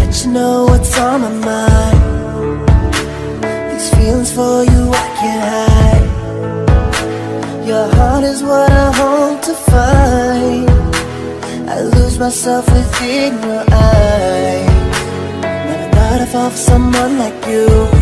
let you know what's on my mind. These feelings for you I can't hide. Your heart is what I hope to find. I lose myself within your eyes. Never thought I'd fall for someone like you.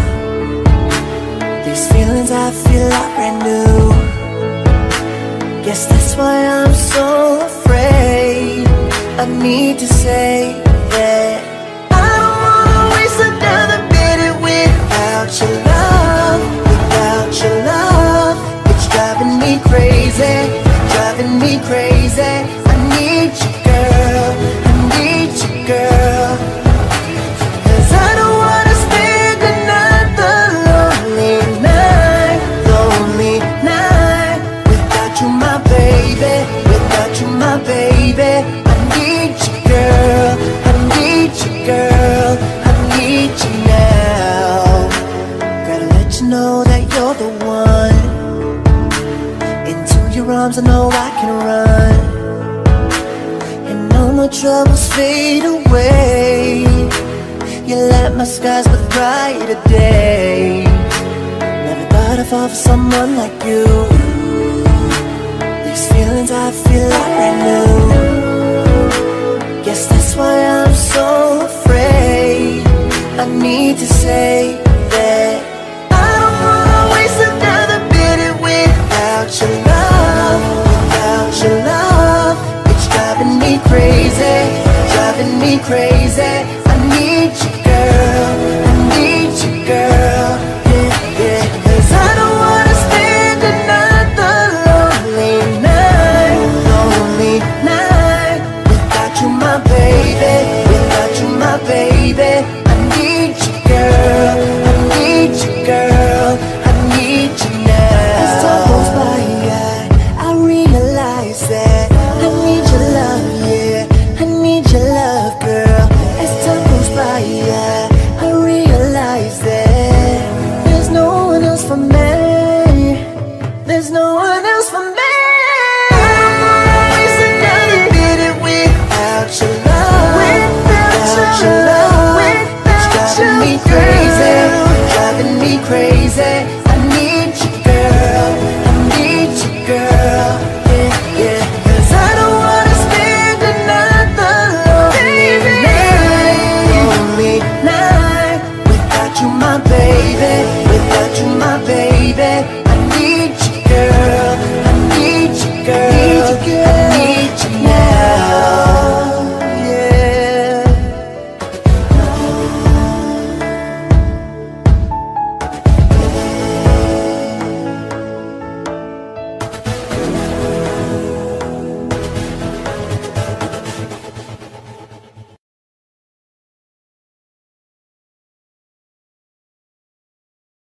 These feelings I feel are brand new. Guess that's why I'm so afraid. I need to say that I don't wanna waste another minute without your love. Without your love, it's driving me crazy, driving me crazy. I need you, girl, I need you, girl. 'Cause I don't wanna spend another lonely night, lonely night without you, my baby, without you, my baby. I need you, girl, I need you, girl, I need you now. Gotta let you know that you're the one. Into your arms I know I can run, and no more troubles fade away. You light my skies with brighter days. Never thought I'd fall for someone like you. These feelings I feel are brand new. Guess that's why I'm so afraid. I need to say that I don't wanna waste another minute without your love. Without your love, it's driving me crazy, driving me crazy. I need you,